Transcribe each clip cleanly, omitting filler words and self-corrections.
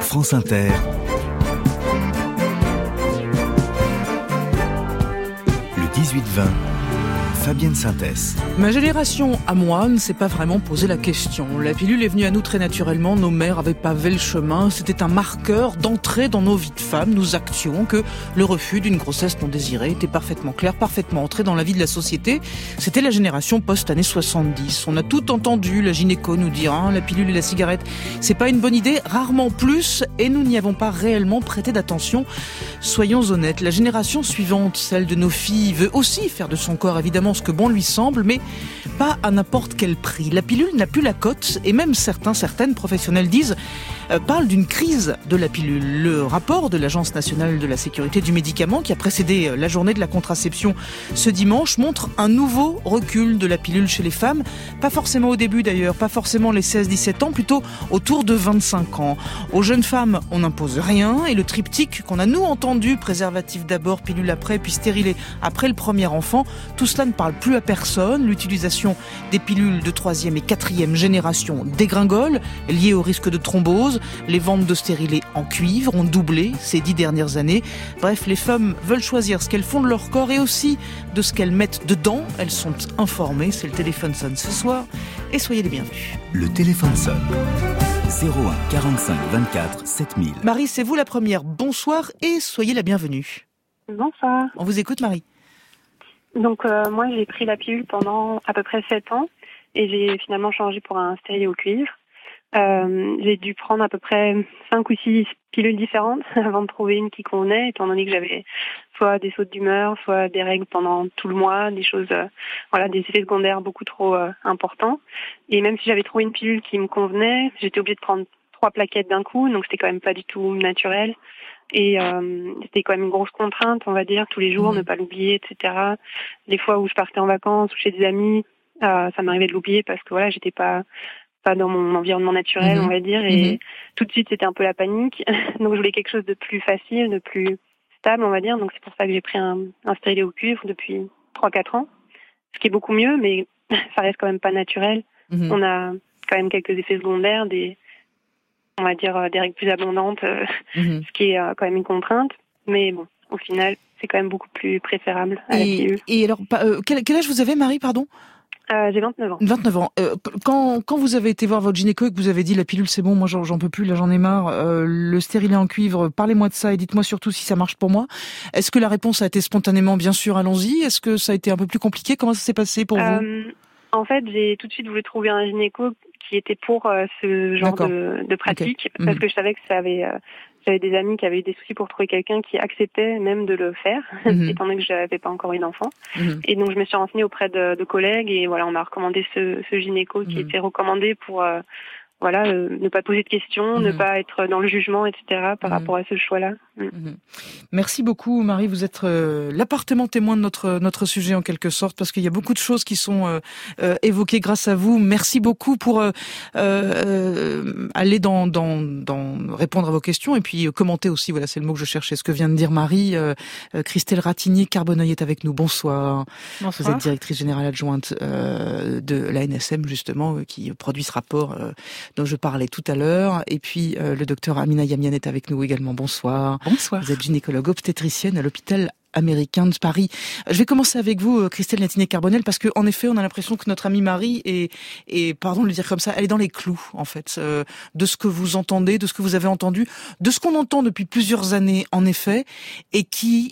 France Inter, le 18-20, Fabienne Synthès. Ma génération à moi ne s'est pas vraiment posé la question. La pilule est venue à nous très naturellement, nos mères avaient pavé le chemin, c'était un marqueur d'entrée dans nos vies de femmes. Nous actions que le refus d'une grossesse non désirée était parfaitement clair, parfaitement entré dans la vie de la société. C'était la génération post-années 70. On a tout entendu, la gynéco nous dire la pilule et la cigarette, c'est pas une bonne idée, rarement plus, et nous n'y avons pas réellement prêté d'attention. Soyons honnêtes, la génération suivante, celle de nos filles, veut aussi faire de son corps évidemment ce que bon lui semble, mais pas à n'importe quel prix. La pilule n'a plus la cote, et même certaines professionnels parlent d'une crise de la pilule. Le rapport de l'Agence nationale de la sécurité du médicament, qui a précédé la journée de la contraception ce dimanche, montre un nouveau recul de la pilule chez les femmes. Pas forcément au début d'ailleurs, pas forcément les 16-17 ans, plutôt autour de 25 ans. Aux jeunes femmes, on n'impose rien, et le triptyque qu'on a nous entendu, préservatif d'abord, pilule après, puis stérilet après le premier enfant, tout cela ne parle plus à personne. L'utilisation des pilules de 3e et 4e génération dégringole, liée au risque de thrombose. Les ventes de stérilets en cuivre ont doublé ces 10 dernières années. Bref, les femmes veulent choisir ce qu'elles font de leur corps et aussi de ce qu'elles mettent dedans. Elles sont informées. C'est le téléphone sonne ce soir et soyez les bienvenus. Le téléphone sonne. 01 45 24 7000. Marie, c'est vous la première. Bonsoir et soyez la bienvenue. Bonsoir. On vous écoute, Marie. Donc moi j'ai pris la pilule pendant à peu près 7 ans et j'ai finalement changé pour un stérilet au cuivre. J'ai dû prendre à peu près 5 ou 6 pilules différentes avant de trouver une qui convenait, étant donné que j'avais soit des sautes d'humeur, soit des règles pendant tout le mois, des choses, des effets secondaires beaucoup trop importants. Et même si j'avais trouvé une pilule qui me convenait, j'étais obligée de prendre 3 plaquettes d'un coup, donc c'était quand même pas du tout naturel. Et c'était quand même une grosse contrainte, on va dire, tous les jours, ne pas l'oublier, etc. Les fois où je partais en vacances ou chez des amis, ça m'arrivait de l'oublier parce que voilà, j'étais pas dans mon environnement naturel, on va dire, et tout de suite c'était un peu la panique. Donc je voulais quelque chose de plus facile, de plus stable, on va dire. Donc c'est pour ça que j'ai pris un stérilet au cuivre depuis 3-4 ans, ce qui est beaucoup mieux, mais ça reste quand même pas naturel. On a quand même quelques effets secondaires, des règles plus abondantes, ce qui est quand même une contrainte. Mais bon, au final, c'est quand même beaucoup plus préférable à la pilule. Et alors, quel âge vous avez, Marie, pardon ? J'ai 29 ans. 29 ans. Quand vous avez été voir votre gynéco et que vous avez dit la pilule c'est bon, moi j'en peux plus, là j'en ai marre, le stérilet en cuivre, parlez-moi de ça et dites-moi surtout si ça marche pour moi. Est-ce que la réponse a été spontanément, bien sûr, allons-y ? Est-ce que ça a été un peu plus compliqué ? Comment ça s'est passé pour vous ? En fait, j'ai tout de suite voulu trouver un gynéco qui était pour ce genre de pratique, parce que je savais que j'avais des amis qui avaient eu des soucis pour trouver quelqu'un qui acceptait même de le faire, étant donné que je n'avais pas encore eu d'enfant. Et donc je me suis renseignée auprès de collègues et voilà, on m'a recommandé ce gynéco qui était recommandé pour ne pas poser de questions, ne pas être dans le jugement, etc. par rapport à ce choix-là. Merci beaucoup, Marie. Vous êtes l'appartement témoin de notre sujet en quelque sorte, parce qu'il y a beaucoup de choses qui sont évoquées grâce à vous. Merci beaucoup pour aller dans répondre à vos questions et puis commenter aussi. Voilà, c'est le mot que je cherchais. Ce que vient de dire Marie. Christelle Ratigny-Carboneuil est avec nous. Bonsoir. Bonsoir. Vous êtes directrice générale adjointe de la NSM justement, qui produit ce rapport dont je parlais tout à l'heure. Et puis le docteur Amina Yamian est avec nous également. Bonsoir. Bonsoir. Vous êtes gynécologue obstétricienne à l'hôpital américain de Paris. Je vais commencer avec vous, Christelle Ratigny-Carboneuil, parce que en effet, on a l'impression que notre amie Marie est, pardon de le dire comme ça, elle est dans les clous, en fait, de ce que vous entendez, de ce que vous avez entendu, de ce qu'on entend depuis plusieurs années, en effet, et qui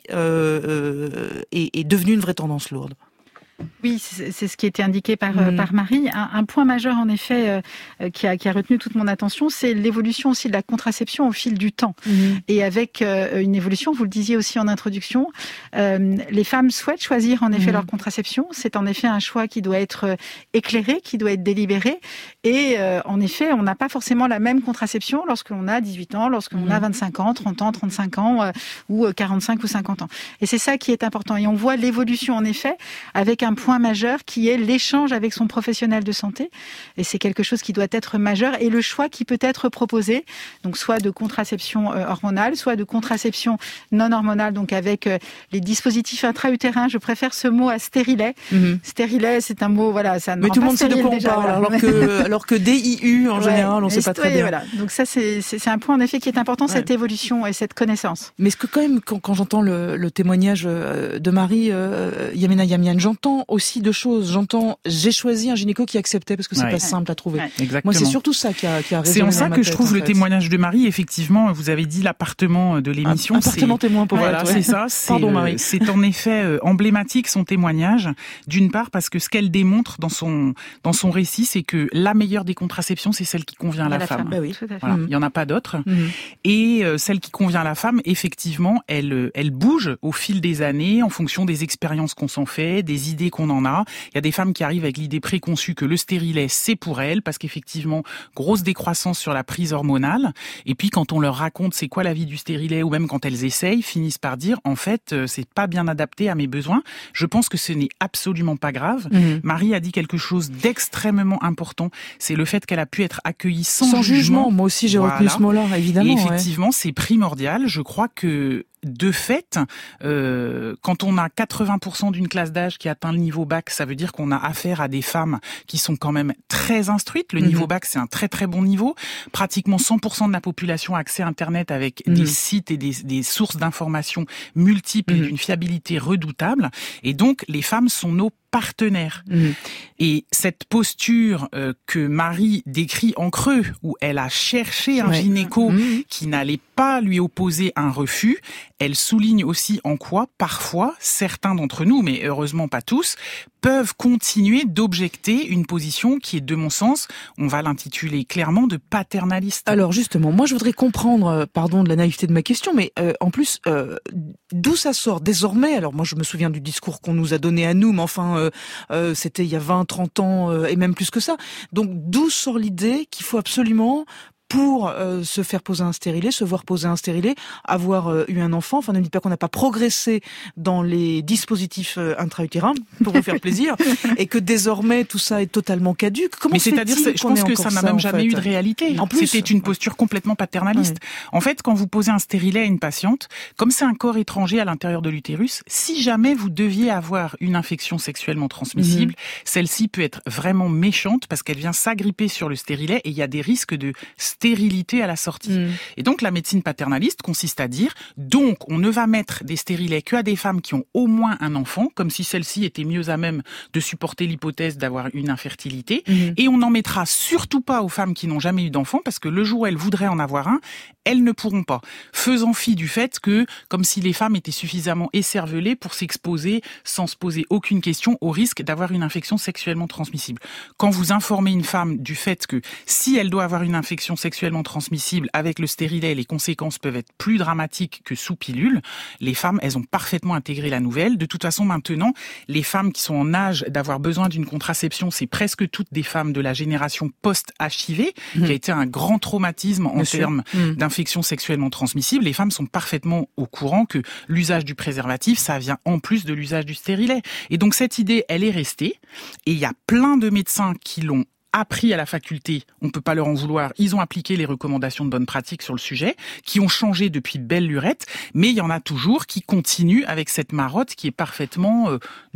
est devenu une vraie tendance lourde. Oui, c'est ce qui était indiqué par Marie. Un point majeur, en effet, qui a retenu toute mon attention, c'est l'évolution aussi de la contraception au fil du temps. Et avec une évolution, vous le disiez aussi en introduction, les femmes souhaitent choisir en effet leur contraception. C'est en effet un choix qui doit être éclairé, qui doit être délibéré. Et en effet, on n'a pas forcément la même contraception lorsque l'on a 18 ans, lorsque l'on a 25 ans, 30 ans, 35 ans, ou 45 ou 50 ans. Et c'est ça qui est important. Et on voit l'évolution, en effet, avec un point majeur qui est l'échange avec son professionnel de santé. Et c'est quelque chose qui doit être majeur et le choix qui peut être proposé, donc soit de contraception hormonale, soit de contraception non hormonale, donc avec les dispositifs intra-utérins. Je préfère ce mot à stérilet. Stérilet, c'est un mot, voilà, ça ne mais rend tout le pas monde sait de quoi on déjà, parle, voilà. alors que DIU, en général, on ne sait pas très bien. Voilà. Donc ça, c'est un point en effet qui est important, cette évolution et cette connaissance. Mais est-ce que quand même, quand j'entends le témoignage de Marie Yamina Yamian, j'entends aussi deux choses. J'entends, j'ai choisi un gynéco qui acceptait parce que c'est pas simple à trouver. Exactement. Moi, c'est surtout ça qui a résonné. C'est en ça que je trouve le fait. témoignage de Marie, effectivement, vous avez dit l'appartement de l'émission. Appartement témoin pour voilà, c'est ça. Pardon, Marie. C'est en effet emblématique son témoignage. D'une part parce que ce qu'elle démontre dans son récit, c'est que la meilleure des contraceptions, c'est celle qui convient à la femme. Bah oui. Voilà. Il y en a pas d'autres. Et celle qui convient à la femme, effectivement, elle bouge au fil des années en fonction des expériences qu'on s'en fait, des idées qu'on en a. Il y a des femmes qui arrivent avec l'idée préconçue que le stérilet, c'est pour elles, parce qu'effectivement, grosse décroissance sur la prise hormonale. Et puis, quand on leur raconte c'est quoi la vie du stérilet, ou même quand elles essayent, finissent par dire, en fait, c'est pas bien adapté à mes besoins. Je pense que ce n'est absolument pas grave. Marie a dit quelque chose d'extrêmement important. C'est le fait qu'elle a pu être accueillie sans jugement. Moi aussi, j'ai retenu ce mot-là, évidemment. Et effectivement, c'est primordial. Je crois que de fait, quand on a 80% d'une classe d'âge qui atteint le niveau bac, ça veut dire qu'on a affaire à des femmes qui sont quand même très instruites. Le niveau bac, c'est un très très bon niveau. Pratiquement 100% de la population a accès à Internet avec des sites et des sources d'informations multiples et d'une fiabilité redoutable. Et donc, les femmes sont nos partenaires. Et cette posture que Marie décrit en creux, où elle a cherché un gynéco qui n'allait pas lui opposer un refus, elle souligne aussi en quoi, parfois, certains d'entre nous, mais heureusement pas tous, peuvent continuer d'objecter une position qui est, de mon sens, on va l'intituler clairement, de paternaliste. Alors justement, moi je voudrais comprendre, pardon de la naïveté de ma question, mais en plus, d'où ça sort désormais? Alors moi je me souviens du discours qu'on nous a donné à nous, mais enfin c'était il y a 20, 30 ans et même plus que ça. Donc d'où sort l'idée qu'il faut absolument, pour se faire poser un stérilet, se voir poser un stérilet, avoir eu un enfant. Enfin, ne me dites pas qu'on n'a pas progressé dans les dispositifs intra-utérins, pour vous faire plaisir, et que désormais tout ça est totalement caduque. Comment c'est-à-dire, je pense que ça n'a même jamais eu de réalité. En plus, c'était une posture complètement paternaliste. En fait, quand vous posez un stérilet à une patiente, comme c'est un corps étranger à l'intérieur de l'utérus, si jamais vous deviez avoir une infection sexuellement transmissible, celle-ci peut être vraiment méchante parce qu'elle vient s'agripper sur le stérilet et il y a des risques de stérilité à la sortie. Et donc la médecine paternaliste consiste à dire, donc on ne va mettre des stérilets qu'à des femmes qui ont au moins un enfant, comme si celles-ci étaient mieux à même de supporter l'hypothèse d'avoir une infertilité, et on n'en mettra surtout pas aux femmes qui n'ont jamais eu d'enfant, parce que le jour où elles voudraient en avoir un, elles ne pourront pas. Faisant fi du fait que, comme si les femmes étaient suffisamment écervelées pour s'exposer sans se poser aucune question au risque d'avoir une infection sexuellement transmissible. Quand vous informez une femme du fait que si elle doit avoir une infection sexuellement transmissible avec le stérilet, les conséquences peuvent être plus dramatiques que sous pilule, les femmes, elles ont parfaitement intégré la nouvelle. De toute façon, maintenant, les femmes qui sont en âge d'avoir besoin d'une contraception, c'est presque toutes des femmes de la génération post-HIV, qui a été un grand traumatisme en termes d'infection sexuellement transmissible. Les femmes sont parfaitement au courant que l'usage du préservatif, ça vient en plus de l'usage du stérilet. Et donc cette idée, elle est restée. Et il y a plein de médecins qui l'ont appris à la faculté, on peut pas leur en vouloir, ils ont appliqué les recommandations de bonne pratique sur le sujet, qui ont changé depuis belle lurette, mais il y en a toujours qui continuent avec cette marotte qui est parfaitement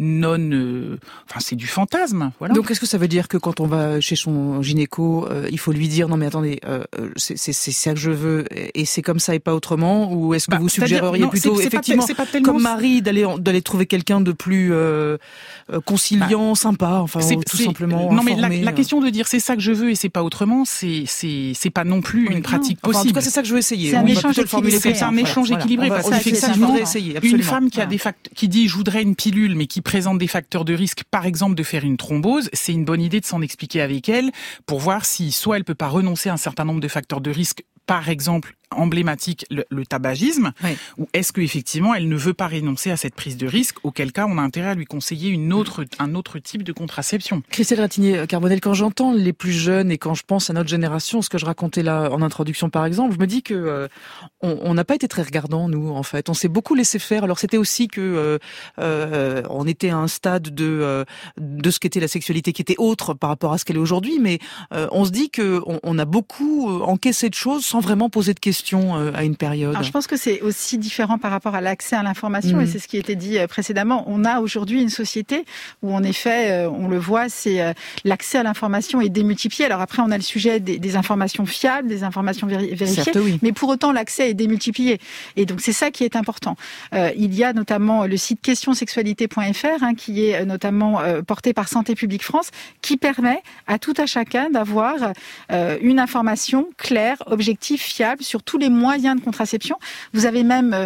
enfin c'est du fantasme, voilà. Donc est-ce que ça veut dire que quand on va chez son gynéco, il faut lui dire non mais attendez, c'est ça que je veux et c'est comme ça et pas autrement, ou est-ce que vous suggéreriez plutôt effectivement c'est pas tellement comme Marie d'aller trouver quelqu'un de plus conciliant, sympa, enfin tout simplement non informé, mais la question de dire c'est ça que je veux et c'est pas autrement, c'est pas non plus une pratique possible. En tout cas, c'est ça que je veux essayer. C'est un échange équilibré. C'est un échange équilibré parce qu'effectivement, une femme qui dit je voudrais une pilule mais qui présente des facteurs de risque, par exemple de faire une thrombose, c'est une bonne idée de s'en expliquer avec elle pour voir si soit elle peut pas renoncer à un certain nombre de facteurs de risque, par exemple emblématique le tabagisme, ou est-ce qu'effectivement elle ne veut pas renoncer à cette prise de risque, auquel cas on a intérêt à lui conseiller un autre type de contraception. Christelle Ratignier-Carbonel, quand j'entends les plus jeunes et quand je pense à notre génération, ce que je racontais là en introduction par exemple, je me dis que on n'a pas été très regardants, nous, en fait. On s'est beaucoup laissé faire. Alors c'était aussi que on était à un stade de ce qu'était la sexualité qui était autre par rapport à ce qu'elle est aujourd'hui, mais on se dit que on a beaucoup encaissé de choses sans vraiment poser de questions à une période. Alors je pense que c'est aussi différent par rapport à l'accès à l'information, et c'est ce qui a été dit précédemment. On a aujourd'hui une société où en effet, on le voit, c'est l'accès à l'information est démultiplié. Alors après, on a le sujet des informations fiables, des informations vérifiées, certes, oui. Mais pour autant, l'accès est démultiplié. Et donc c'est ça qui est important. Il y a notamment le site questionsexualité.fr qui est notamment porté par Santé publique France, qui permet à tout à chacun d'avoir une information claire, objective, fiable sur tous les moyens de contraception. Vous avez même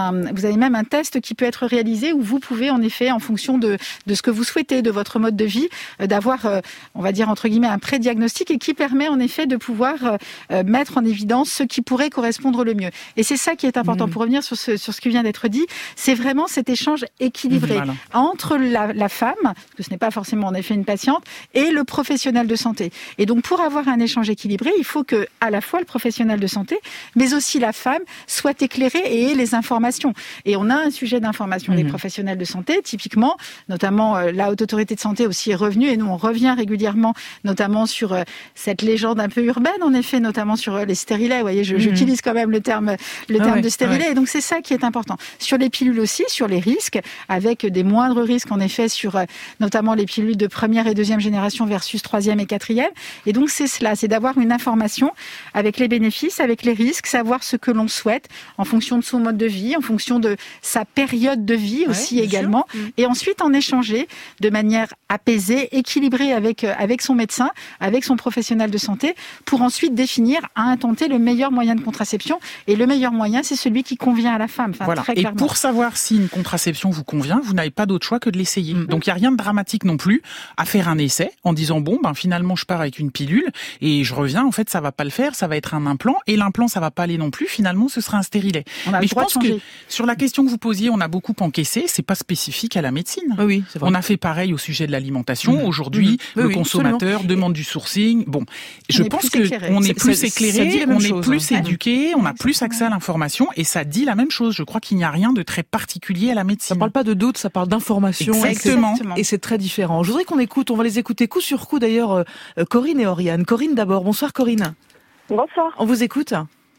un test qui peut être réalisé où vous pouvez en effet, en fonction de ce que vous souhaitez, de votre mode de vie, d'avoir, on va dire entre guillemets, un pré-diagnostic, et qui permet en effet de pouvoir mettre en évidence ce qui pourrait correspondre le mieux. Et c'est ça qui est important. Pour revenir sur ce qui vient d'être dit, c'est vraiment cet échange équilibré entre la femme, parce que ce n'est pas forcément en effet une patiente, et le professionnel de santé. Et donc pour avoir un échange équilibré, il faut que à la fois le professionnel de santé, mais aussi la femme, soit éclairée et ait les informations. Et on a un sujet d'information des professionnels de santé, typiquement, notamment la Haute Autorité de Santé aussi est revenue, et nous on revient régulièrement, notamment sur cette légende un peu urbaine, en effet, notamment sur les stérilets. Vous voyez, j'utilise quand même le terme de stérilet, et donc c'est ça qui est important. Sur les pilules aussi, sur les risques, avec des moindres risques en effet sur notamment les pilules de première et deuxième génération versus troisième et quatrième. Et donc c'est cela, c'est d'avoir une information avec les bénéfices, avec les risques, savoir ce que l'on souhaite en fonction de son mode de vie, en fonction de sa période de vie aussi également, et ensuite en échanger de manière apaisée, équilibrée avec son médecin, avec son professionnel de santé, pour ensuite définir à un temps T le meilleur moyen de contraception. Et le meilleur moyen, c'est celui qui convient à la femme. Enfin, voilà. Très et clairement. Pour savoir si une contraception vous convient, vous n'avez pas d'autre choix que de l'essayer. Donc il n'y a rien de dramatique non plus à faire un essai en disant finalement je pars avec une pilule et je reviens, en fait ça va pas le faire, ça va être un implant, et l'implant ça va pas aller non plus, finalement ce sera un stérilet. Mais je pense que sur la question que vous posiez, on a beaucoup encaissé, c'est pas spécifique à la médecine. Oui, c'est vrai. On a fait pareil au sujet de l'alimentation. Aujourd'hui, le consommateur demande du sourcing. Je pense que on est plus éclairé, on est plus éduqué, on a plus accès à l'information, et ça dit la même chose. Je crois qu'il n'y a rien de très particulier à la médecine. Ça parle pas de doute, ça parle d'information. Exactement. Et c'est très différent. Je voudrais qu'on écoute, on va les écouter coup sur coup d'ailleurs, Corinne et Oriane. Corinne d'abord. Bonsoir Corinne. Bonsoir. On vous écoute.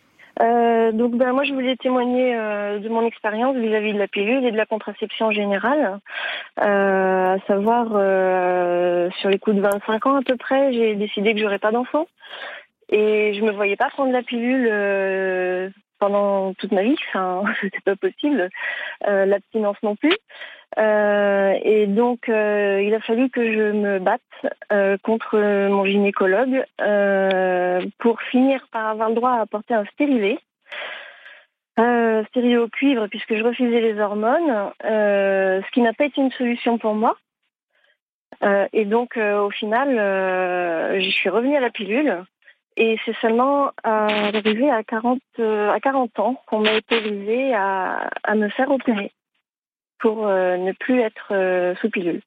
Moi je voulais témoigner de mon expérience vis-à-vis de la pilule et de la contraception en général. À savoir, sur les coups de 25 ans à peu près, j'ai décidé que j'aurais pas d'enfant. Et je me voyais pas prendre la pilule pendant toute ma vie. Enfin, c'était pas possible. L'abstinence non plus. Et donc, il a fallu que je me batte contre mon gynécologue pour finir par avoir le droit à apporter un stérilet. Stérilet au cuivre, puisque je refusais les hormones, ce qui n'a pas été une solution pour moi. Et donc, au final, je suis revenue à la pilule. Et c'est seulement arrivé à 40 ans qu'on m'a autorisée à me faire opérer pour ne plus être sous pilule.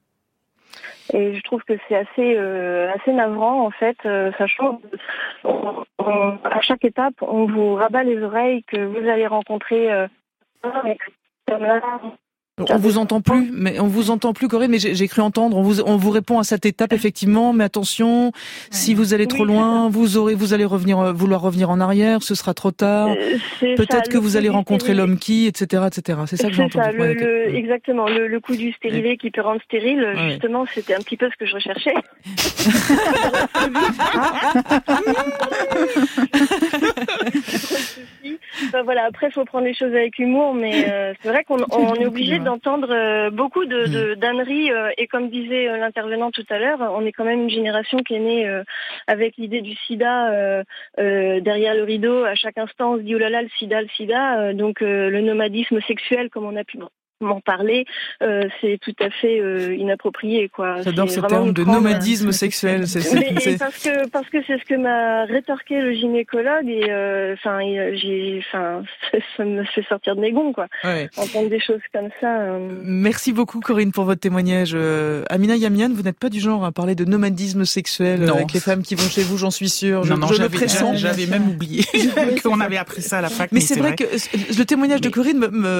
Et je trouve que c'est assez navrant, en fait, sachant à chaque étape, on vous rabat les oreilles que vous allez rencontrer On vous entend plus, Corinne, mais j'ai cru entendre, on vous répond à cette étape, effectivement, mais attention, si vous allez trop loin, vous allez vouloir revenir en arrière, ce sera trop tard, peut-être que vous allez rencontrer l'homme qui, etc., etc. C'est ça que j'ai entendu. Exactement, le coup du stérilet qui peut rendre stérile, justement, c'était un petit peu ce que je recherchais. Voilà, après, il faut prendre les choses avec humour, mais c'est vrai qu'on est obligé d'entendre beaucoup d'âneries, et comme disait l'intervenant tout à l'heure, on est quand même une génération qui est née avec l'idée du sida derrière le rideau. À chaque instant, on se dit « oh là là, le sida », donc le nomadisme sexuel, comme on a pu m'en parler, c'est tout à fait inapproprié, quoi. J'adore ce terme de nomadisme sexuel. Parce que c'est ce que m'a rétorqué le gynécologue et ça me fait sortir de mes gonds, quoi. Ouais. Entendre des choses comme ça. Merci beaucoup Corinne pour votre témoignage. Amina Yamian, vous n'êtes pas du genre à parler de nomadisme sexuel avec les femmes qui vont chez vous, j'en suis sûre. Je le pressens. J'avais même oublié qu'on avait appris ça à la fac. Mais c'est vrai que le témoignage de Corinne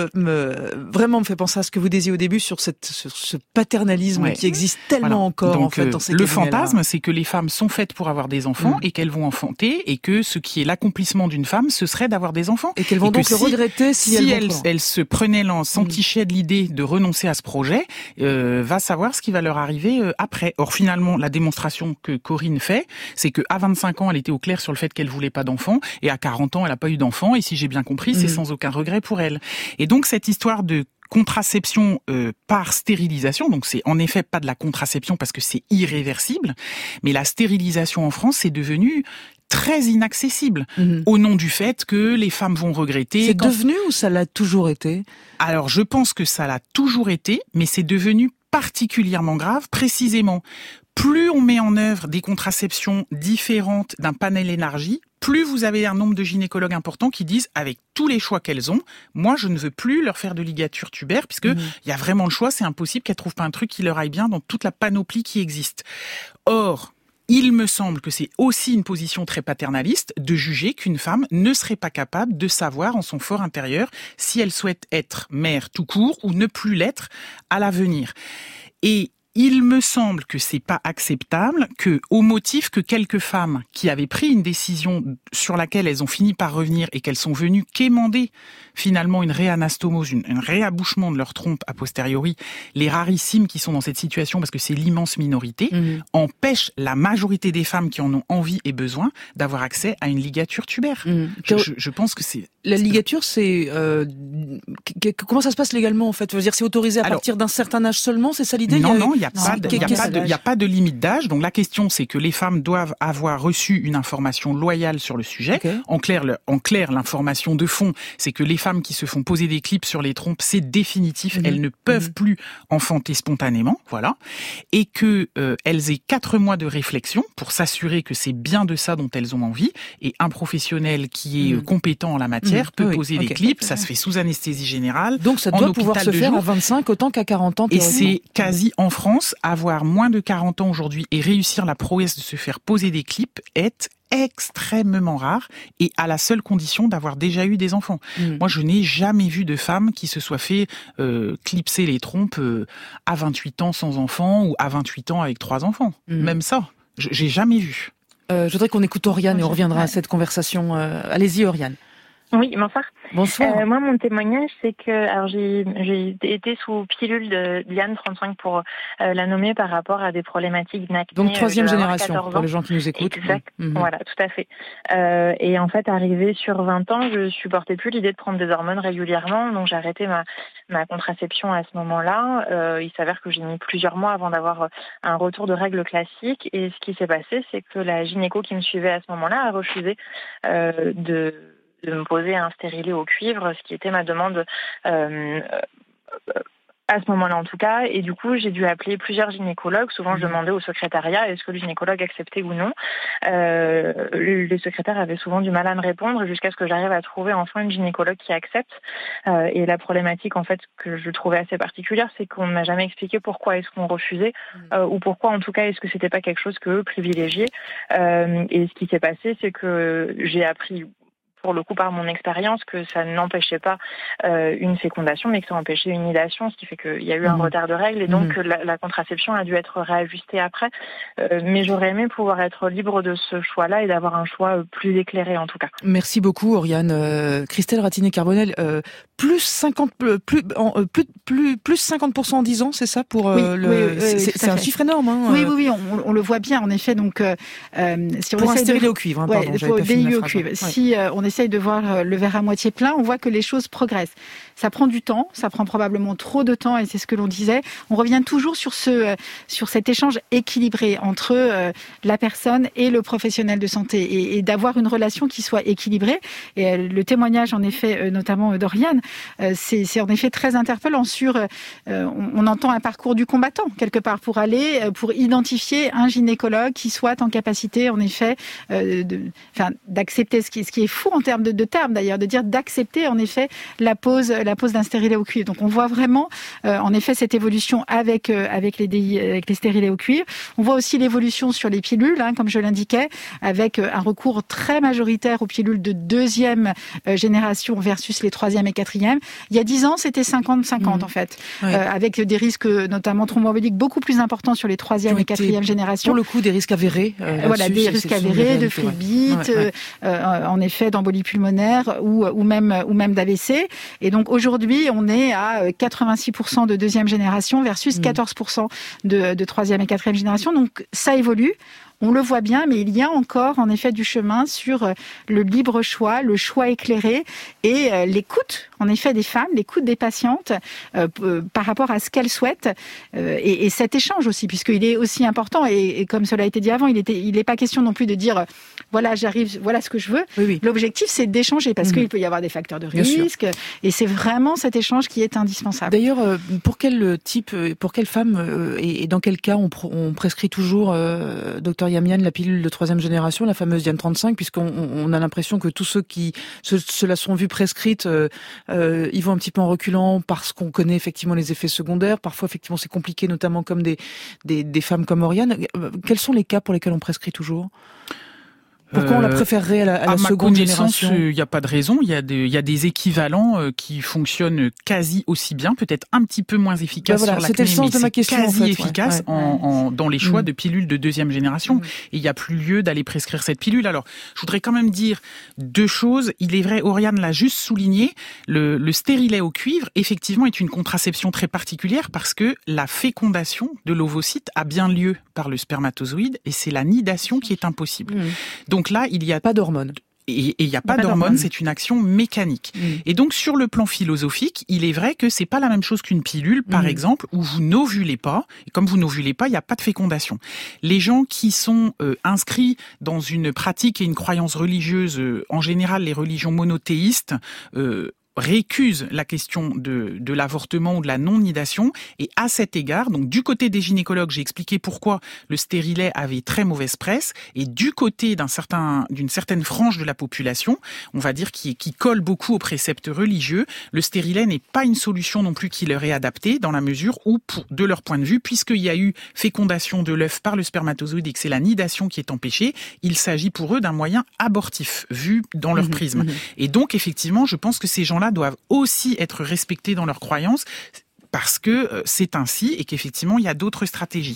vraiment me fait penser à ce que vous disiez au début sur ce paternalisme qui existe tellement encore. Donc, en fait, dans ces le fantasme, c'est que les femmes sont faites pour avoir des enfants et qu'elles vont enfanter et que ce qui est l'accomplissement d'une femme, ce serait d'avoir des enfants. Et qu'elles vont donc le regretter si elles se prenaient s'entichaient de l'idée de renoncer à ce projet, va savoir ce qui va leur arriver après. Or finalement, la démonstration que Corinne fait, c'est que à 25 ans, elle était au clair sur le fait qu'elle voulait pas d'enfants et à 40 ans, elle a pas eu d'enfants et si j'ai bien compris, c'est sans aucun regret pour elle. Et donc cette histoire de contraception par stérilisation, donc c'est en effet pas de la contraception parce que c'est irréversible, mais la stérilisation en France, c'est devenu très inaccessible au nom du fait que les femmes vont regretter. C'est devenu ou ça l'a toujours été ? Alors je pense que ça l'a toujours été, mais c'est devenu particulièrement grave, précisément. Plus on met en œuvre des contraceptions différentes d'un panel élargi, plus vous avez un nombre de gynécologues importants qui disent, avec tous les choix qu'elles ont, moi je ne veux plus leur faire de ligature tubaire, puisque il y a vraiment le choix, c'est impossible qu'elles trouvent pas un truc qui leur aille bien dans toute la panoplie qui existe. Or, il me semble que c'est aussi une position très paternaliste de juger qu'une femme ne serait pas capable de savoir en son fort intérieur si elle souhaite être mère tout court ou ne plus l'être à l'avenir. Et il me semble que c'est pas acceptable que, au motif que quelques femmes qui avaient pris une décision sur laquelle elles ont fini par revenir et qu'elles sont venues quémander finalement une réanastomose, un réabouchement de leur trompe a posteriori, les rarissimes qui sont dans cette situation, parce que c'est l'immense minorité, empêchent la majorité des femmes qui en ont envie et besoin d'avoir accès à une ligature tubaire. Je pense que c'est... La ligature, c'est... comment ça se passe légalement, en fait ? Je veux dire, c'est autorisé à partir d'un certain âge seulement, c'est ça l'idée ? Non, il n'y a pas de limite d'âge. Donc la question, c'est que les femmes doivent avoir reçu une information loyale sur le sujet. Okay. En clair, l'information de fond, c'est que les femmes qui se font poser des clips sur les trompes, c'est définitif. Elles ne peuvent plus enfanter spontanément, voilà. Et que elles aient 4 mois de réflexion pour s'assurer que c'est bien de ça dont elles ont envie. Et un professionnel qui est compétent en la matière peut poser des clips. Ça se fait sous anesthésie générale. Donc ça doit pouvoir se faire à 25 autant qu'à 40 ans. Et c'est quasi en France, avoir moins de 40 ans aujourd'hui et réussir la prouesse de se faire poser des clips est extrêmement rare et à la seule condition d'avoir déjà eu des enfants. Moi, je n'ai jamais vu de femme qui se soit fait clipser les trompes à 28 ans sans enfant ou à 28 ans avec 3 enfants. Même ça, j'ai jamais vu. Je voudrais qu'on écoute Oriane et on reviendra à cette conversation. Allez-y, Oriane. Oui, bonsoir. Bonsoir. Moi, mon témoignage, c'est que alors j'ai été sous pilule de Diane 35 pour la nommer par rapport à des problématiques d'acné. Donc 3e génération pour les gens qui nous écoutent. Exact. Voilà, tout à fait. Et en fait, arrivée sur 20 ans, je supportais plus l'idée de prendre des hormones régulièrement, donc j'ai arrêté ma contraception à ce moment-là. Il s'avère que j'ai mis plusieurs mois avant d'avoir un retour de règles classiques. Et ce qui s'est passé, c'est que la gynéco qui me suivait à ce moment-là a refusé de me poser un stérilet au cuivre, ce qui était ma demande à ce moment-là en tout cas. Et du coup, j'ai dû appeler plusieurs gynécologues. Souvent, je demandais au secrétariat est-ce que le gynécologue acceptait ou non. Les secrétaires avaient souvent du mal à me répondre jusqu'à ce que j'arrive à trouver enfin une gynécologue qui accepte. Et la problématique en fait que je trouvais assez particulière, c'est qu'on ne m'a jamais expliqué pourquoi est-ce qu'on refusait ou pourquoi en tout cas est-ce que c'était pas quelque chose qu'eux privilégiaient. Et ce qui s'est passé, c'est que j'ai appris pour le coup par mon expérience que ça n'empêchait pas une fécondation, mais que ça empêchait une nidation, ce qui fait qu'il y a eu un retard de règles et donc la contraception a dû être réajustée après. Mais j'aurais aimé pouvoir être libre de ce choix-là et d'avoir un choix plus éclairé en tout cas. Merci beaucoup Oriane. Christelle Ratinet-Carbonel, plus 50% en 10 ans, c'est ça pour c'est un chiffre énorme. Hein, oui, on le voit bien en effet. Donc si on pour un stérilet au cuivre, pardon, pour DIU au cuivre. Si on essaye de voir le verre à moitié plein, on voit que les choses progressent. Ça prend du temps, ça prend probablement trop de temps, et c'est ce que l'on disait. On revient toujours sur cet échange équilibré entre la personne et le professionnel de santé, et d'avoir une relation qui soit équilibrée. Et le témoignage, en effet, notamment d'Oriane, c'est en effet très interpellant sur... on entend un parcours du combattant, quelque part, pour identifier un gynécologue qui soit en capacité, en effet, d'accepter, ce qui est fou en termes de termes, d'ailleurs, de dire d'accepter, en effet, la pose d'un stérilet au cuivre. Donc on voit vraiment, en effet, cette évolution avec les stérilets au cuivre. On voit aussi l'évolution sur les pilules, comme je l'indiquais, avec un recours très majoritaire aux pilules de deuxième génération versus les troisième et quatrième. Il y a 10 ans, c'était 50-50 en fait, avec des risques notamment thromboemboliques beaucoup plus importants sur les troisième et quatrième générations. Pour le coup, des risques avérés. Des risques avérés de phlébite, en effet d'embolie pulmonaire ou même d'AVC. Et donc aujourd'hui, on est à 86% de deuxième génération versus 14% de troisième et quatrième génération. Donc ça évolue. On le voit bien, mais il y a encore en effet du chemin sur le libre choix, le choix éclairé et l'écoute en effet des femmes, l'écoute des patientes par rapport à ce qu'elles souhaitent et cet échange aussi, puisqu'il est aussi important et comme cela a été dit avant, il n'est pas question non plus de dire voilà j'arrive, voilà ce que je veux. Oui. L'objectif c'est d'échanger parce qu'il peut y avoir des facteurs de risque et c'est vraiment cet échange qui est indispensable. D'ailleurs, pour quel femme et dans quel cas on prescrit toujours, docteur Yamian, la pilule de troisième génération, la fameuse Diane 35, puisqu'on a l'impression que tous ceux qui se la sont vues prescrites, ils vont un petit peu en reculant parce qu'on connaît effectivement les effets secondaires. Parfois, effectivement, c'est compliqué, notamment comme des femmes comme Oriane. Quels sont les cas pour lesquels on prescrit toujours ? Pourquoi on la préférerait à la seconde génération ? Il n'y a pas de raison. Il y a des équivalents qui fonctionnent quasi aussi bien, peut-être un petit peu moins efficaces sur l'acné, c'était le sens de ma question, quasi efficace dans les choix de pilules de deuxième génération. Et il n'y a plus lieu d'aller prescrire cette pilule. Alors, je voudrais quand même dire 2 choses. Il est vrai, Oriane l'a juste souligné, le stérilet au cuivre, effectivement, est une contraception très particulière parce que la fécondation de l'ovocyte a bien lieu par le spermatozoïde et c'est la nidation qui est impossible. Donc là, il n'y a pas d'hormones. Et il n'y a pas d'hormones, c'est une action mécanique. Et donc, sur le plan philosophique, il est vrai que c'est pas la même chose qu'une pilule, par exemple, où vous n'ovulez pas. Et comme vous n'ovulez pas, il n'y a pas de fécondation. Les gens qui sont inscrits dans une pratique et une croyance religieuse, en général, les religions monothéistes, récuse la question de l'avortement ou de la non-nidation. Et à cet égard, donc du côté des gynécologues, j'ai expliqué pourquoi le stérilet avait très mauvaise presse. Et du côté d'une certaine frange de la population, on va dire qui colle beaucoup aux préceptes religieux, le stérilet n'est pas une solution non plus qui leur est adaptée dans la mesure où, de leur point de vue, puisqu'il y a eu fécondation de l'œuf par le spermatozoïde et que c'est la nidation qui est empêchée, il s'agit pour eux d'un moyen abortif, vu dans leur prisme. Et donc, effectivement, je pense que ces gens-là doivent aussi être respectés dans leurs croyances parce que c'est ainsi et qu'effectivement il y a d'autres stratégies.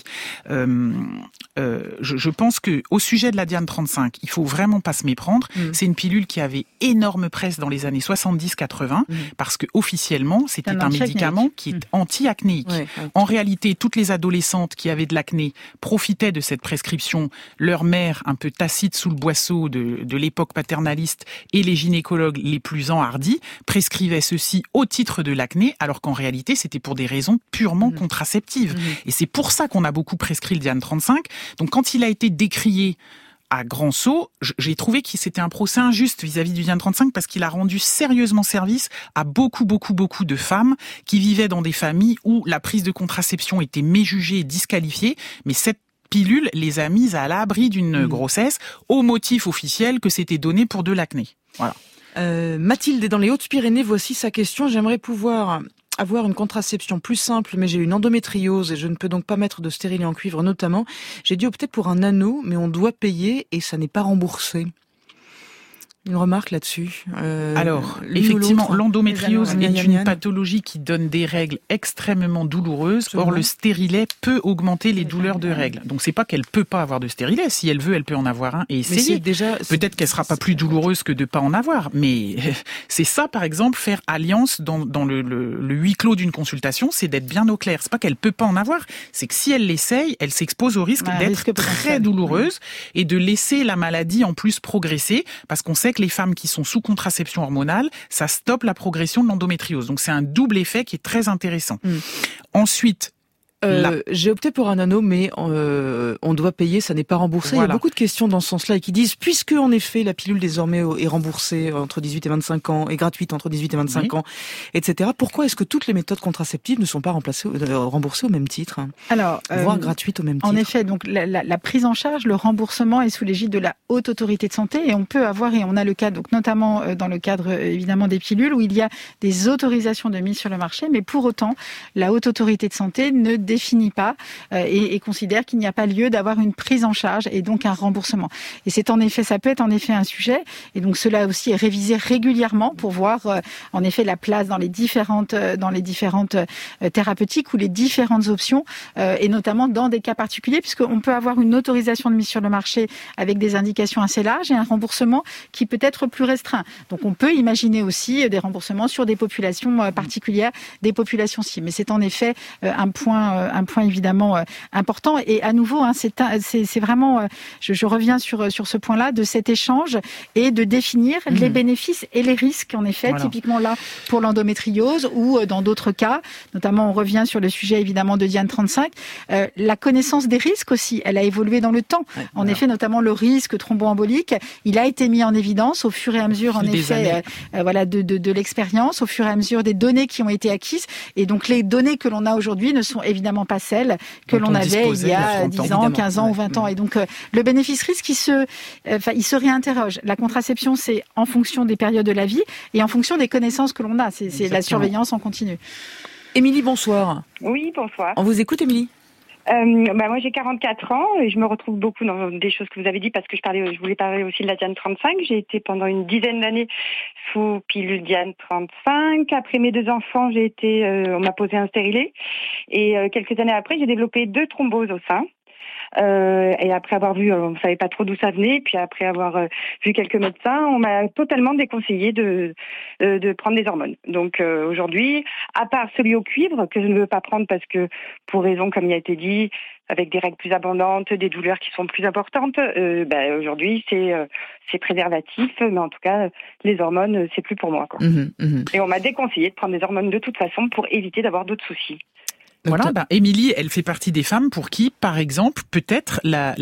Je pense que au sujet de la Diane 35, il faut vraiment pas se méprendre. C'est une pilule qui avait énorme presse dans les années 70-80 parce que officiellement c'était un médicament qui est anti-acnéique. En réalité, toutes les adolescentes qui avaient de l'acné profitaient de cette prescription. Leur mère, un peu tacite sous le boisseau de l'époque paternaliste, et les gynécologues les plus enhardis prescrivaient ceci au titre de l'acné, alors qu'en réalité c'était pour des raisons purement contraceptives. Et c'est pour ça qu'on a beaucoup prescrit le Diane 35. Donc quand il a été décrié à grands sauts, j'ai trouvé que c'était un procès injuste vis-à-vis du Diane 35 parce qu'il a rendu sérieusement service à beaucoup de femmes qui vivaient dans des familles où la prise de contraception était méjugée et disqualifiée, mais cette pilule les a mises à l'abri d'une grossesse au motif officiel que c'était donné pour de l'acné. Voilà. Mathilde est dans les Hautes-Pyrénées, voici sa question. J'aimerais pouvoir avoir une contraception plus simple, mais j'ai une endométriose et je ne peux donc pas mettre de stérilet en cuivre notamment. J'ai dû opter pour un anneau, mais on doit payer et ça n'est pas remboursé. Une remarque là-dessus. Alors, effectivement, l'endométriose est une pathologie qui donne des règles extrêmement douloureuses. Or, le stérilet peut augmenter les douleurs de règles. Donc, c'est pas qu'elle peut pas avoir de stérilet. Si elle veut, elle peut en avoir un et essayer. Peut-être qu'elle sera pas plus douloureuse que de pas en avoir. Mais c'est ça, par exemple, faire alliance dans le huis clos d'une consultation, c'est d'être bien au clair. C'est pas qu'elle peut pas en avoir. C'est que si elle l'essaye, elle s'expose au risque d'être très douloureuse et de laisser la maladie en plus progresser parce qu'on sait que les femmes qui sont sous contraception hormonale, ça stoppe la progression de l'endométriose. Donc c'est un double effet qui est très intéressant. Ensuite, j'ai opté pour un anneau, mais on doit payer, ça n'est pas remboursé. Voilà. Il y a beaucoup de questions dans ce sens-là et qui disent, puisque en effet la pilule désormais est remboursée entre 18 et 25 ans, est gratuite entre 18 et 25 ans, etc. Pourquoi est-ce que toutes les méthodes contraceptives ne sont pas remboursées au même titre, voire gratuites au même titre? En effet, donc la prise en charge, le remboursement est sous l'égide de la Haute Autorité de Santé, et on peut avoir, et on a le cas, donc notamment dans le cadre évidemment des pilules, où il y a des autorisations de mise sur le marché, mais pour autant, la Haute Autorité de Santé ne définit pas et considère qu'il n'y a pas lieu d'avoir une prise en charge et donc un remboursement. Et ça peut être en effet un sujet, et donc cela aussi est révisé régulièrement pour voir en effet la place dans les différentes thérapeutiques ou les différentes options, et notamment dans des cas particuliers, puisqu'on peut avoir une autorisation de mise sur le marché avec des indications assez larges et un remboursement qui peut être plus restreint. Donc on peut imaginer aussi des remboursements sur des populations particulières, des populations cibles. Mais c'est en effet un point évidemment important. Et à nouveau, c'est vraiment, je reviens sur ce point-là, de cet échange et de définir les bénéfices et les risques, en effet, typiquement là, pour l'endométriose ou dans d'autres cas. Notamment, on revient sur le sujet évidemment de Diane 35. La connaissance des risques aussi, elle a évolué dans le temps. En effet, notamment le risque thromboembolique, il a été mis en évidence au fur et à mesure, en effet, de l'expérience, au fur et à mesure des données qui ont été acquises. Et donc, les données que l'on a aujourd'hui ne sont évidemment pas celles que l'on avait il y a 10 ans, 15 ans ou 20 ans. Et donc, le bénéfice-risque, il se réinterroge. La contraception, c'est en fonction des périodes de la vie et en fonction des connaissances que l'on a. C'est la surveillance en continu. Émilie, bonsoir. Oui, bonsoir. On vous écoute, Émilie. Moi j'ai 44 ans et je me retrouve beaucoup dans des choses que vous avez dit parce que je voulais parler aussi de la Diane 35. J'ai été pendant une dizaine d'années sous pilule Diane 35. Après mes 2 enfants, on m'a posé un stérilet et quelques années après, j'ai développé 2 thromboses au sein. Et après avoir vu, on savait pas trop d'où ça venait, puis après avoir vu quelques médecins, on m'a totalement déconseillé de prendre des hormones. Donc aujourd'hui, à part celui au cuivre que je ne veux pas prendre parce que pour raison, comme il a été dit, avec des règles plus abondantes, des douleurs qui sont plus importantes, aujourd'hui c'est préservatif, mais en tout cas les hormones c'est plus pour moi, quoi. Et on m'a déconseillé de prendre des hormones de toute façon pour éviter d'avoir d'autres soucis. Voilà, Émilie, elle fait partie des femmes pour qui, par exemple, peut-être la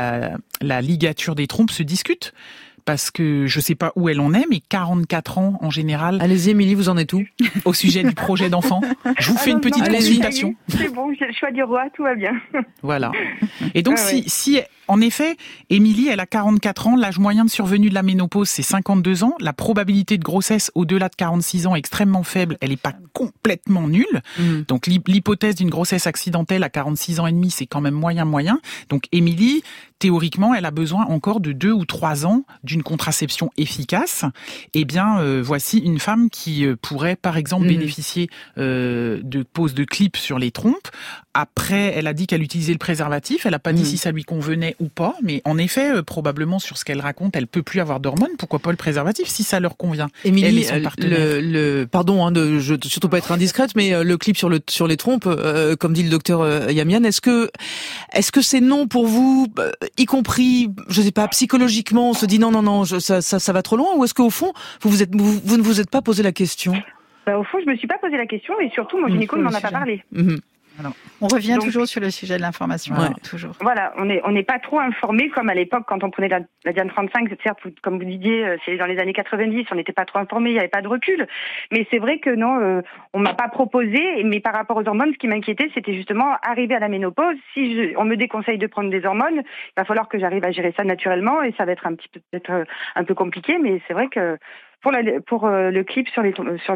ligature des trompes se discute. Parce que je sais pas où elle en est, mais 44 ans en général. Allez-y, Émilie, vous en êtes où au sujet du projet d'enfant? Je vous fais une petite consultation. C'est bon, j'ai le choix du roi, tout va bien. Voilà. Et donc, si en effet, Émilie, elle a 44 ans, l'âge moyen de survenue de la ménopause, c'est 52 ans. La probabilité de grossesse au-delà de 46 ans est extrêmement faible. Elle n'est pas complètement nulle. Donc, l'hypothèse d'une grossesse accidentelle à 46 ans et demi, c'est quand même moyen. Donc, Émilie, théoriquement, elle a besoin encore de 2 ou 3 ans d'une contraception efficace. Eh bien, voici une femme qui pourrait, par exemple, bénéficier de pose de clip sur les trompes. Après, elle a dit qu'elle utilisait le préservatif. Elle n'a pas dit si ça lui convenait ou pas. Mais en effet, probablement, sur ce qu'elle raconte, elle peut plus avoir d'hormones. Pourquoi pas le préservatif si ça leur convient? Émilie, pardon, je surtout pas être indiscrète, mais le clip sur les trompes, comme dit le docteur Yamian, est-ce que c'est non pour vous, y compris, je sais pas, psychologiquement, on se dit non, ça va trop loin, ou est-ce qu'au fond, vous ne vous êtes pas posé la question? Au fond, je me suis pas posé la question, et surtout, mon gynéco ne m'en a pas parlé. Alors, on revient toujours sur le sujet de l'information, toujours. Voilà, on n'est pas trop informé comme à l'époque quand on prenait la Diane 35, certes, comme vous disiez, c'est dans les années 90, on n'était pas trop informé, il n'y avait pas de recul. Mais c'est vrai que non, on m'a pas proposé, mais par rapport aux hormones, ce qui m'inquiétait, c'était justement arriver à la ménopause. Si on me déconseille de prendre des hormones, il va falloir que j'arrive à gérer ça naturellement et ça va être peut-être un peu compliqué, mais c'est vrai que pour le clip sur les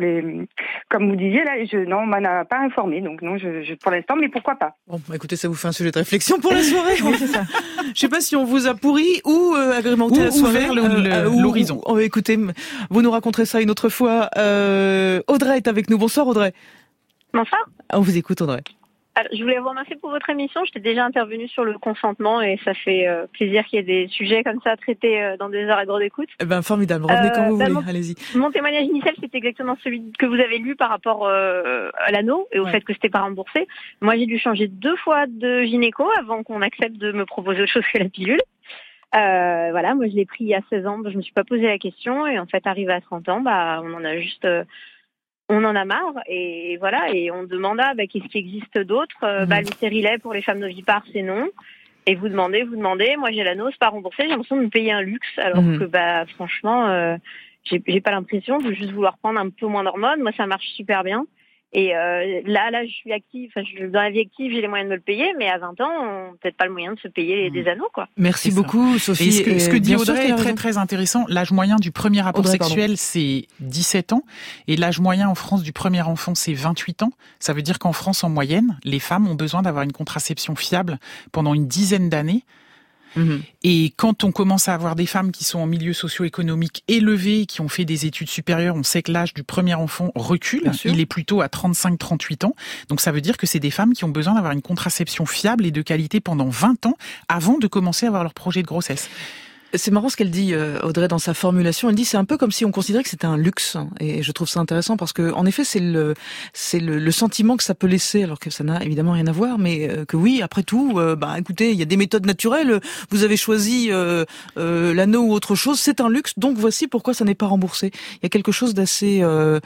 comme vous disiez là, non, on m'en a pas informé, donc non, pour l'instant, mais pourquoi pas. Bon, écoutez, ça vous fait un sujet de réflexion pour la soirée. C'est ça. Je sais pas si on vous a pourri ou agrémenté la soirée, l'horizon. Écoutez, vous nous raconterez ça une autre fois. Audrey est avec nous. Bonsoir Audrey. Bonsoir. On vous écoute Audrey. Alors, je voulais vous remercier pour votre émission. J'étais déjà intervenue sur le consentement et ça fait plaisir qu'il y ait des sujets comme ça traités dans des arrêts de droit d'écoute. Formidable. Revenez quand vous voulez. Allez-y. Mon témoignage initial, c'était exactement celui que vous avez lu par rapport à l'anneau et au fait que c'était pas remboursé. Moi, j'ai dû changer 2 fois de gynéco avant qu'on accepte de me proposer autre chose que la pilule. Voilà, moi je l'ai pris il y a 16 ans, je me suis pas posé la question et en fait arrivé à 30 ans, on en a marre et voilà, et on demande qu'est-ce qui existe d'autre. Le stérilet pour les femmes novipares, c'est non. Et vous demandez, moi j'ai l'anneau, c'est pas remboursé, j'ai l'impression de me payer un luxe, alors que franchement, j'ai pas l'impression de juste vouloir prendre un peu moins d'hormones. Moi ça marche super bien. Et là, je suis active. Dans la vie active, j'ai les moyens de me le payer, mais à 20 ans, on n'a peut-être pas le moyen de se payer des anneaux, quoi. Merci beaucoup, Sophie. Et ce que dit Audrey est très très intéressant. L'âge moyen du premier rapport sexuel, c'est 17 ans, et l'âge moyen en France du premier enfant, c'est 28 ans. Ça veut dire qu'en France, en moyenne, les femmes ont besoin d'avoir une contraception fiable pendant une dizaine d'années. Et quand on commence à avoir des femmes qui sont en milieu socio-économique élevé, qui ont fait des études supérieures, on sait que l'âge du premier enfant recule. Il est plutôt à 35-38 ans. Donc ça veut dire que c'est des femmes qui ont besoin d'avoir une contraception fiable et de qualité pendant 20 ans avant de commencer à avoir leur projet de grossesse. C'est marrant ce qu'elle dit, Audrey, dans sa formulation. Elle dit c'est un peu comme si on considérait que c'était un luxe. Et je trouve ça intéressant parce que, en effet, c'est le sentiment que ça peut laisser, alors que ça n'a évidemment rien à voir, mais que oui, après tout, écoutez, il y a des méthodes naturelles. Vous avez choisi l'anneau ou autre chose, c'est un luxe. Donc voici pourquoi ça n'est pas remboursé. Il y a quelque chose d'assez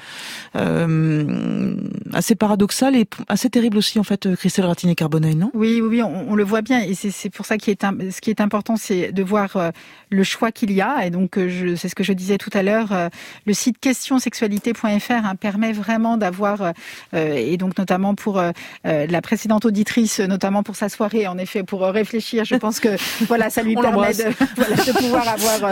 assez paradoxal et assez terrible aussi, en fait, Christelle Ratinez-Carbonneil, non ? Oui, on le voit bien. Et c'est pour ça ce qui est important, c'est de voir le choix qu'il y a. Et donc, c'est ce que je disais tout à l'heure, le site questionsexualité.fr permet vraiment d'avoir, et donc notamment pour la précédente auditrice, notamment pour sa soirée, en effet, pour réfléchir, je pense que voilà, ça lui permet de pouvoir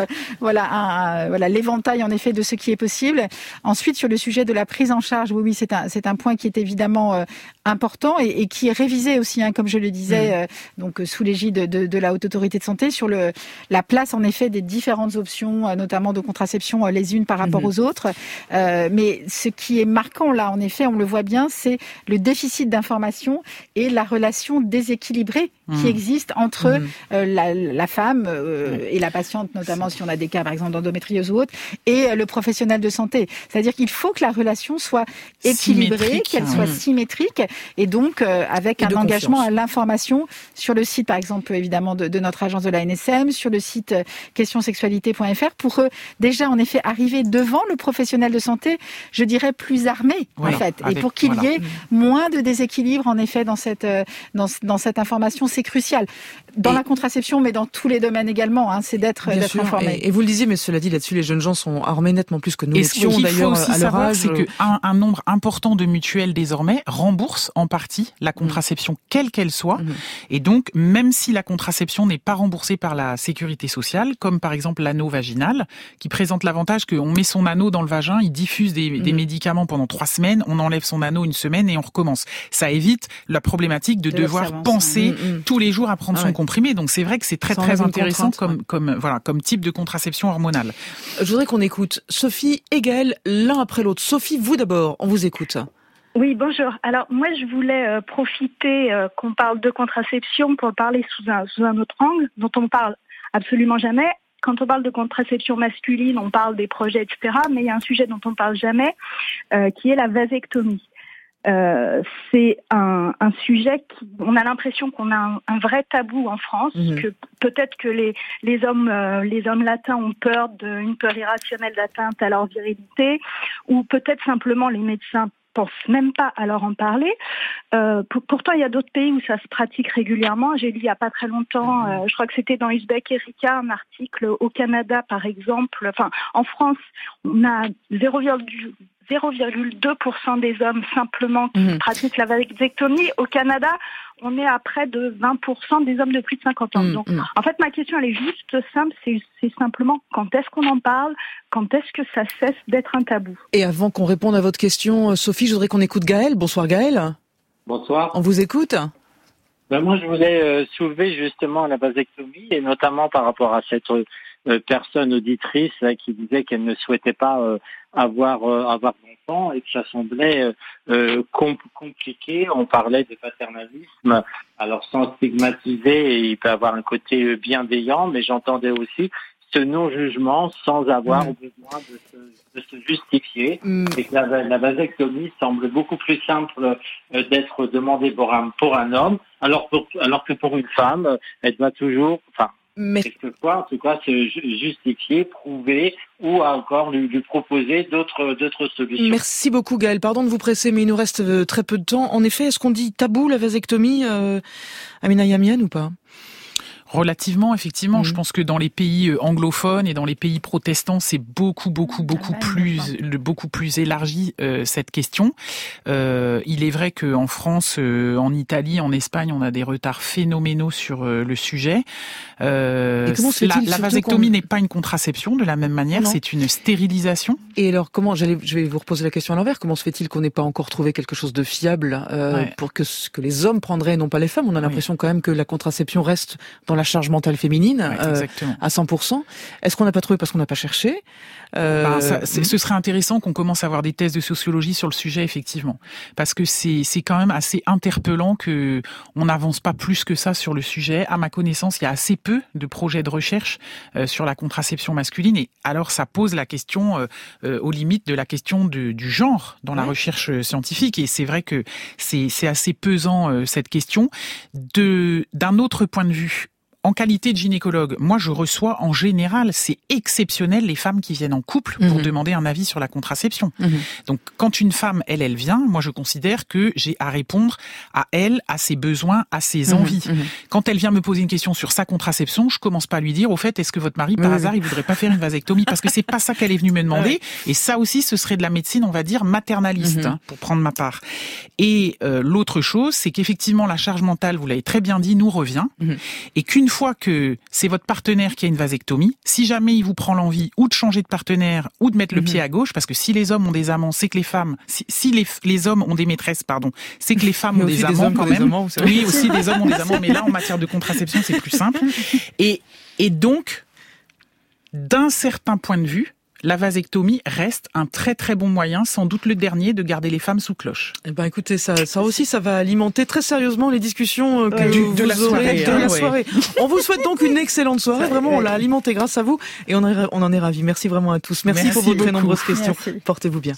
avoir l'éventail en effet de ce qui est possible. Ensuite, sur le sujet de la prise en charge, oui, c'est un point qui est évidemment important et qui est révisé aussi, comme je le disais, donc sous l'égide de la Haute Autorité de Santé, sur la place en effet des différentes options, notamment de contraception les unes par rapport aux autres. Mais ce qui est marquant là, en effet, on le voit bien, c'est le déficit d'information et la relation déséquilibrée qui existe entre la femme et la patiente, notamment si on a des cas par exemple d'endométriose ou autre, et le professionnel de santé. C'est-à-dire qu'il faut que la relation soit équilibrée, qu'elle soit symétrique, et donc avec un engagement à l'information sur le site, par exemple, évidemment, de notre agence de l'ANSM, sur le site questionsexualité.fr, pour déjà, en effet, arriver devant le professionnel de santé, je dirais, plus armé, en fait, et pour qu'il y ait moins de déséquilibre, en effet, dans cette information. C'est crucial. Dans la contraception, mais dans tous les domaines également, c'est d'être informé. Et vous le disiez, mais cela dit, là-dessus, les jeunes gens sont armés nettement plus que nous l'étions, d'ailleurs, à leur âge. C'est qu'un nombre important de mutuelles, désormais, remboursent en partie la contraception, quelle qu'elle soit. Et donc, même si la contraception n'est pas remboursée par la sécurité sociale, comme par exemple l'anneau vaginal, qui présente l'avantage qu'on met son anneau dans le vagin, il diffuse des médicaments pendant 3 semaines, on enlève son anneau une semaine et on recommence. Ça évite la problématique de devoir penser tous les jours à prendre son comprimé. Donc c'est vrai que c'est très très intéressant comme type de contraception hormonale. Je voudrais qu'on écoute Sophie et Gaëlle l'un après l'autre. Sophie, vous d'abord, on vous écoute. Oui, bonjour. Alors moi je voulais profiter qu'on parle de contraception pour parler sous un autre angle dont on parle absolument jamais. Quand on parle de contraception masculine, on parle des projets, etc. Mais il y a un sujet dont on ne parle jamais, qui est la vasectomie. C'est un sujet on a l'impression qu'on a un vrai tabou en France, que peut-être que les hommes latins ont peur d'une peur irrationnelle d'atteinte à leur virilité, ou peut-être simplement les médecins pensent même pas à leur en parler. Pourtant, il y a d'autres pays où ça se pratique régulièrement. J'ai lu il y a pas très longtemps, je crois que c'était dans Uzbek Erika, un article au Canada, par exemple. Enfin, en France, on a 0,2% des hommes simplement qui pratiquent la vasectomie. Au Canada, on est à près de 20% des hommes de plus de 50 ans. Donc, en fait, ma question, elle est juste simple, c'est simplement quand est-ce qu'on en parle, quand est-ce que ça cesse d'être un tabou. Et avant qu'on réponde à votre question, Sophie, je voudrais qu'on écoute Gaëlle. Bonsoir Gaëlle. Bonsoir. On vous écoute. Moi, je voulais soulever justement la vasectomie, et notamment par rapport à cette personne auditrice là, qui disait qu'elle ne souhaitait pas avoir d'enfant et que ça semblait compliqué. On parlait de paternalisme, alors sans stigmatiser, et il peut avoir un côté bienveillant, mais j'entendais aussi ce non-jugement sans avoir besoin de se justifier. Et que la vasectomie semble beaucoup plus simple d'être demandée pour un homme, alors que pour une femme, elle doit toujours, quelquefois, en tout cas, se justifier, prouver ou encore lui proposer d'autres solutions. Merci beaucoup Gaël, pardon de vous presser, mais il nous reste très peu de temps. En effet, est-ce qu'on dit tabou la vasectomie, Amina Yamien, ou pas ? Relativement, effectivement. Je pense que dans les pays anglophones et dans les pays protestants, c'est beaucoup plus élargi cette question. Il est vrai qu'en France, en Italie, en Espagne, on a des retards phénoménaux sur le sujet. La vasectomie n'est pas une contraception de la même manière, c'est une stérilisation. Et alors, je vais vous reposer la question à l'envers. Comment se fait-il qu'on n'ait pas encore trouvé quelque chose de fiable pour que les hommes prendraient et non pas les femmes ? On a l'impression quand même que la contraception reste dans la charge mentale féminine à 100%. Est-ce qu'on n'a pas trouvé parce qu'on n'a pas cherché ? Ce serait intéressant qu'on commence à avoir des thèses de sociologie sur le sujet, effectivement, parce que c'est quand même assez interpellant que on n'avance pas plus que ça sur le sujet. À ma connaissance, il y a assez peu de projets de recherche sur la contraception masculine, et alors ça pose la question aux limites de la question du genre dans la recherche scientifique, et c'est vrai que c'est assez pesant cette question. D'un autre point de vue, en qualité de gynécologue, moi je reçois en général, c'est exceptionnel, les femmes qui viennent en couple pour demander un avis sur la contraception. Donc quand une femme, elle vient, moi je considère que j'ai à répondre à elle, à ses besoins, à ses envies. Quand elle vient me poser une question sur sa contraception, je commence pas à lui dire, au fait, est-ce que votre mari, par hasard, il voudrait pas faire une vasectomie ? Parce que c'est pas ça qu'elle est venue me demander. Et ça aussi, ce serait de la médecine, on va dire, maternaliste, pour prendre ma part. Et l'autre chose, c'est qu'effectivement, la charge mentale, vous l'avez très bien dit, nous revient. Et qu'une fois que c'est votre partenaire qui a une vasectomie, si jamais il vous prend l'envie ou de changer de partenaire ou de mettre le pied à gauche, parce que si les hommes ont des amants, c'est que les femmes, si les hommes ont des maîtresses, c'est que les femmes ont des amants quand même. Oui, aussi des hommes ont des amants, mais là en matière de contraception c'est plus simple. Et donc, d'un certain point de vue, la vasectomie reste un très très bon moyen, sans doute le dernier, de garder les femmes sous cloche. Eh ben écoutez, ça aussi, ça va alimenter très sérieusement les discussions de la soirée. On vous souhaite donc une excellente soirée. Vraiment, on l'a alimenté grâce à vous et on en est ravis. Merci vraiment à tous. Merci pour vos très nombreuses questions. Portez-vous bien.